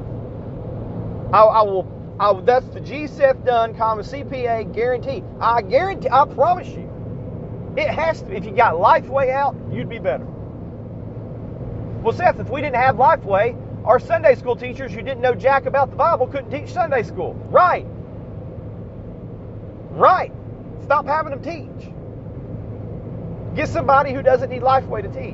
That's the GSEF done, CPA guarantee. I promise you. It has to. If you got Lifeway out, you'd be better. Well, Seth, if we didn't have Lifeway, our Sunday school teachers who didn't know jack about the Bible couldn't teach Sunday school. Right. Stop having them teach. Get somebody who doesn't need Lifeway to teach.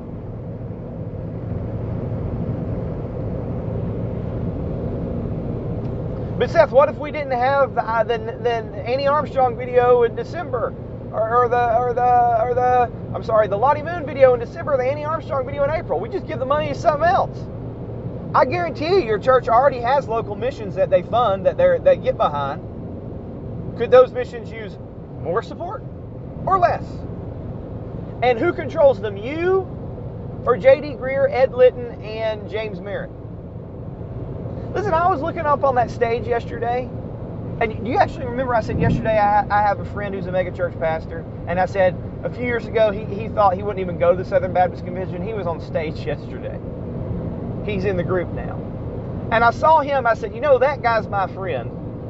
But Seth, what if we didn't have the Annie Armstrong video in December, or the Lottie Moon video in December, the Annie Armstrong video in April? We just give the money to something else. I guarantee you, your church already has local missions that they fund, that they get behind. Could those missions use more support or less? And who controls them? You or J.D. Greer, Ed Litton, and James Merritt? Listen, I was looking up on that stage yesterday, And do you actually remember I said yesterday I have a friend who's a megachurch pastor, and I said a few years ago he thought he wouldn't even go to the Southern Baptist Convention. He was on stage yesterday. He's in the group now. And I saw him, I said, that guy's my friend.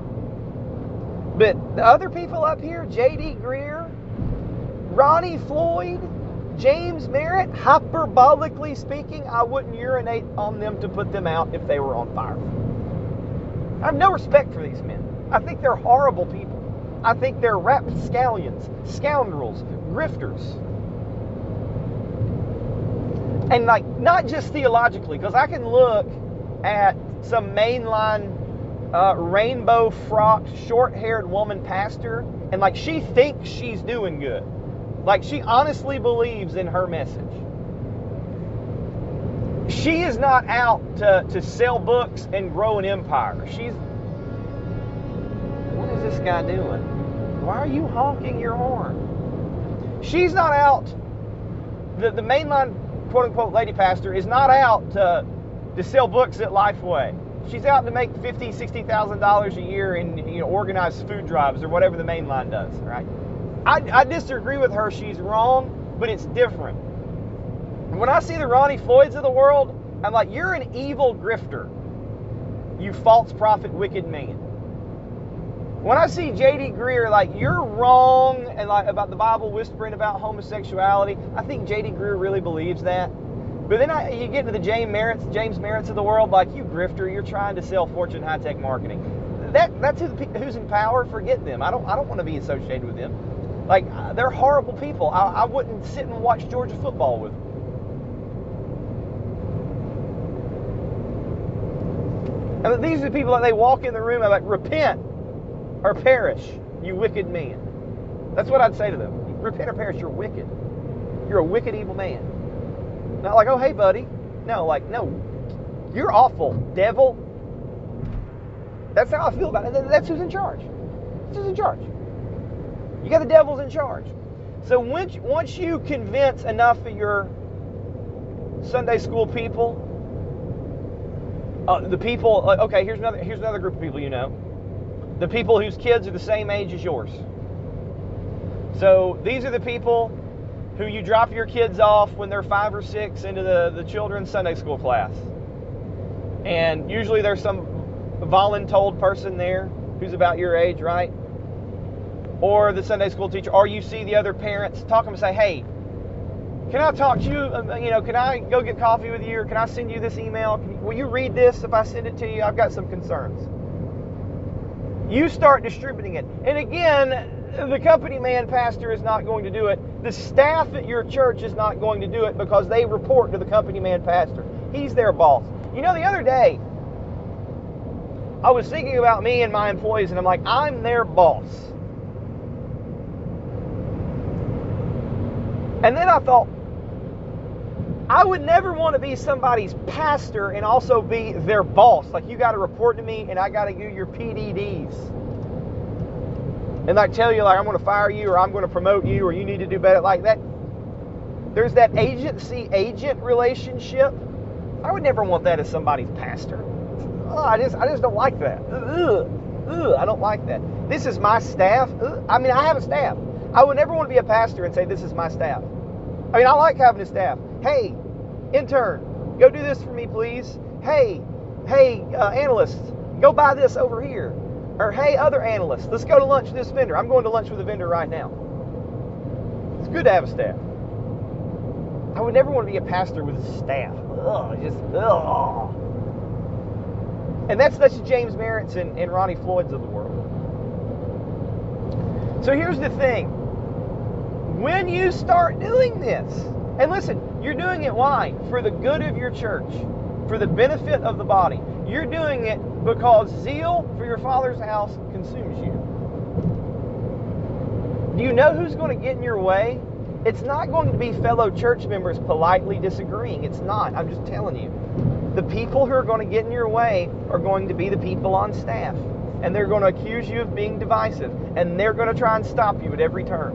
But the other people up here, J.D. Greear, Ronnie Floyd, James Merritt, hyperbolically speaking, I wouldn't urinate on them to put them out if they were on fire. I have no respect for these men. I think they're horrible people. I think they're rapscallions, scoundrels, grifters. And not just theologically, because I can look at some mainline rainbow-frocked, short-haired woman pastor, and she thinks she's doing good. She honestly believes in her message. She is not out to sell books and grow an empire. What is this guy doing? Why are you honking your horn? She's not out. The mainline quote-unquote lady pastor is not out to sell books at Lifeway. She's out to make $50,000, $60,000 a year in organized food drives or whatever the mainline does, right? I disagree with her. She's wrong, but it's different. When I see the Ronnie Floyds of the world, I'm like, you're an evil grifter, you false prophet, wicked man. When I see J.D. Greear, you're wrong, and about the Bible whispering about homosexuality, I think J.D. Greear really believes that. But then you get to the James Merritts of the world, you grifter, you're trying to sell Fortune High-Tech Marketing. That's who's in power. Forget them. I don't want to be associated with them. They're horrible people. I wouldn't sit and watch Georgia football with them. And these are the people they walk in the room and repent or perish, you wicked man. That's what I'd say to them. Repent or perish, you're wicked. You're a wicked, evil man. Not oh, hey, buddy. No, no. You're awful, devil. That's how I feel about it. That's who's in charge. That's who's in charge. You got the devils in charge. So once you convince enough of your Sunday school people, the people, okay, here's another group of people the people whose kids are the same age as yours. So these are the people who you drop your kids off when they're 5 or 6 into the children's Sunday school class. And usually there's some voluntold person there who's about your age, right? Or the Sunday school teacher, or you see the other parents, talk to them and say, hey, can I talk to you? Can I go get coffee with you? Or can I send you this email? Will you read this if I send it to you? I've got some concerns. You start distributing it. And again, the company man pastor is not going to do it. The staff at your church is not going to do it because they report to the company man pastor. He's their boss. The other day, I was thinking about me and my employees, and I'm like, I'm their boss. And then I thought, I would never want to be somebody's pastor and also be their boss. You got to report to me and I got to do your PDDs. And tell you, I'm going to fire you or I'm going to promote you or you need to do better. That. There's that agency-agent relationship. I would never want that as somebody's pastor. I just don't like that. I don't like that. This is my staff. I have a staff. I would never want to be a pastor and say, this is my staff. I like having a staff. Hey, intern, go do this for me, please. Hey, analyst, go buy this over here. Or, hey, other analysts, let's go to lunch with this vendor. I'm going to lunch with a vendor right now. It's good to have a staff. I would never want to be a pastor with a staff. Ugh. And that's the James Merritts and Ronnie Floyds of the world. So here's the thing. When you start doing this, and listen, you're doing it why? For the good of your church, for the benefit of the body. You're doing it because zeal for your Father's house consumes you. Do you know who's going to get in your way? It's not going to be fellow church members politely disagreeing. It's not. I'm just telling you. The people who are going to get in your way are going to be the people on staff. And they're going to accuse you of being divisive. And they're going to try and stop you at every turn.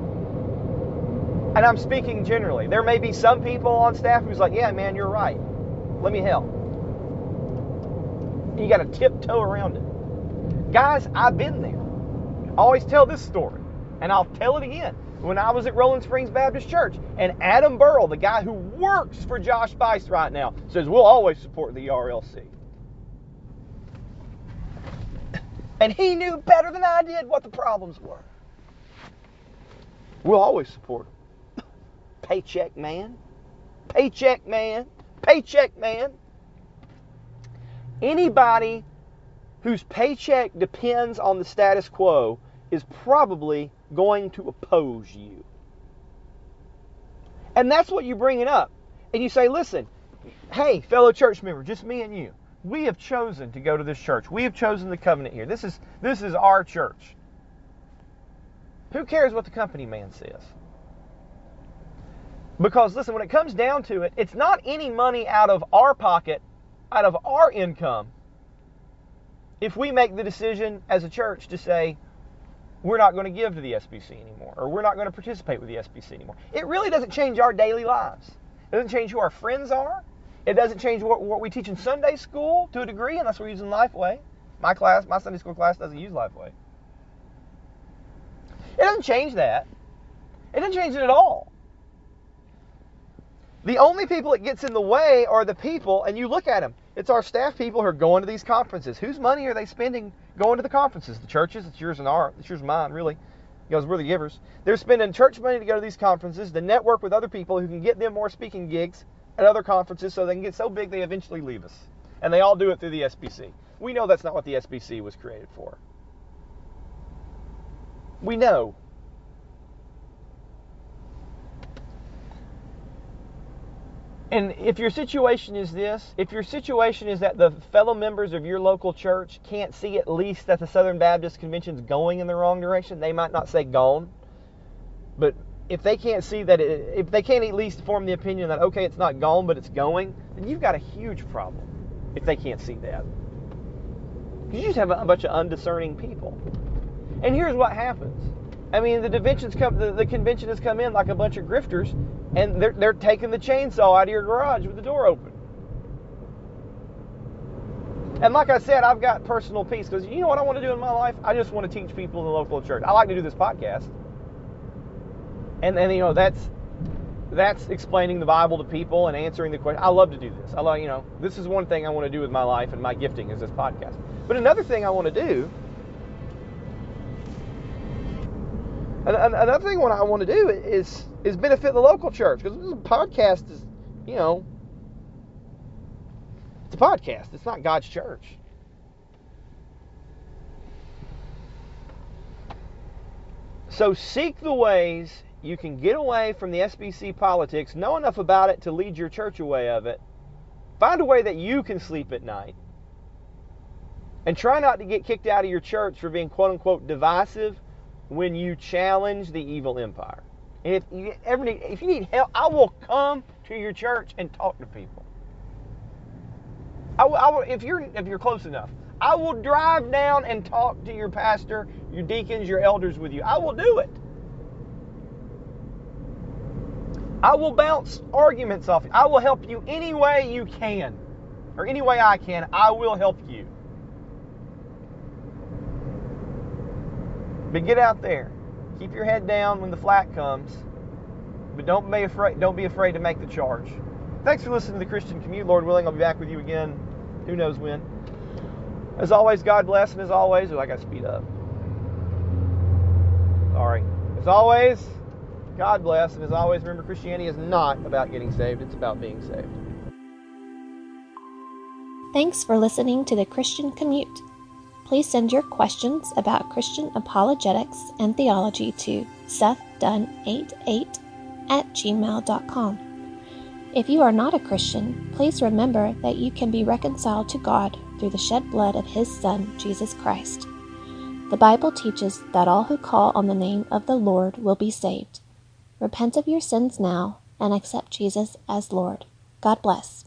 And I'm speaking generally. There may be some people on staff who's like, yeah, man, you're right. Let me help. You got to tiptoe around it. Guys, I've been there. I always tell this story, and I'll tell it again. When I was at Rolling Springs Baptist Church, and Adam Burrell, the guy who works for Josh Bice right now, says, we'll always support the ERLC. And he knew better than I did what the problems were. We'll always support him. Paycheck man. Paycheck man. Paycheck man. Anybody whose paycheck depends on the status quo is probably going to oppose you. And that's what you're bringing up. And you say, listen, hey, fellow church member, just me and you. We have chosen to go to this church. We have chosen the covenant here. This is our church. Who cares what the company man says? Because, listen, when it comes down to it, it's not any money out of our pocket, out of our income, if we make the decision as a church to say, we're not going to give to the SBC anymore, or we're not going to participate with the SBC anymore. It really doesn't change our daily lives. It doesn't change who our friends are. It doesn't change what we teach in Sunday school to a degree, unless we're using Lifeway. My Sunday school class doesn't use Lifeway. It doesn't change that. It doesn't change it at all. The only people that gets in the way are the people, and you look at them. It's our staff people who are going to these conferences. Whose money are they spending going to the conferences? The churches? It's yours and ours. It's yours and mine, really. Because we're the givers. They're spending church money to go to these conferences, to network with other people who can get them more speaking gigs at other conferences so they can get so big they eventually leave us. And they all do it through the SBC. We know that's not what the SBC was created for. We know. And if your situation is this, if your situation is that the fellow members of your local church can't see at least that the Southern Baptist Convention's going in the wrong direction, they might not say gone, but if they can't see that, if they can't at least form the opinion that, okay, it's not gone, but it's going, then you've got a huge problem if they can't see that. You just have a bunch of undiscerning people. And here's what happens. I mean, the convention has come in like a bunch of grifters, and they're taking the chainsaw out of your garage with the door open. And like I said, I've got personal peace, because you know what I want to do in my life? I just want to teach people in the local church. I like to do this podcast. And you know, that's explaining the Bible to people and answering the question. I love to do this. I love, you know, this is one thing I want to do with my life, and my gifting is this podcast. But another thing I want to do, another thing I want to do is benefit the local church, because this podcast is, you know, it's a podcast. It's not God's church. So seek the ways you can get away from the SBC politics, know enough about it to lead your church away of it. Find a way that you can sleep at night. And try not to get kicked out of your church for being quote-unquote divisive when you challenge the evil empire. And if you need help, I will come to your church and talk to people. I will, if you're close enough, I will drive down and talk to your pastor, your deacons, your elders with you. I will do it. I will bounce arguments off you. I will help you any way you can, or any way I can. I will help you. But get out there. Keep your head down when the flak comes. But don't be afraid to make the charge. Thanks for listening to the Christian Commute. Lord willing, I'll be back with you again. Who knows when. As always, God bless. And as always, I got to speed up. Sorry. As always, God bless. And as always, remember, Christianity is not about getting saved. It's about being saved. Thanks for listening to the Christian Commute. Please send your questions about Christian apologetics and theology to sethdunn88@gmail.com. If you are not a Christian, please remember that you can be reconciled to God through the shed blood of His Son, Jesus Christ. The Bible teaches that all who call on the name of the Lord will be saved. Repent of your sins now and accept Jesus as Lord. God bless.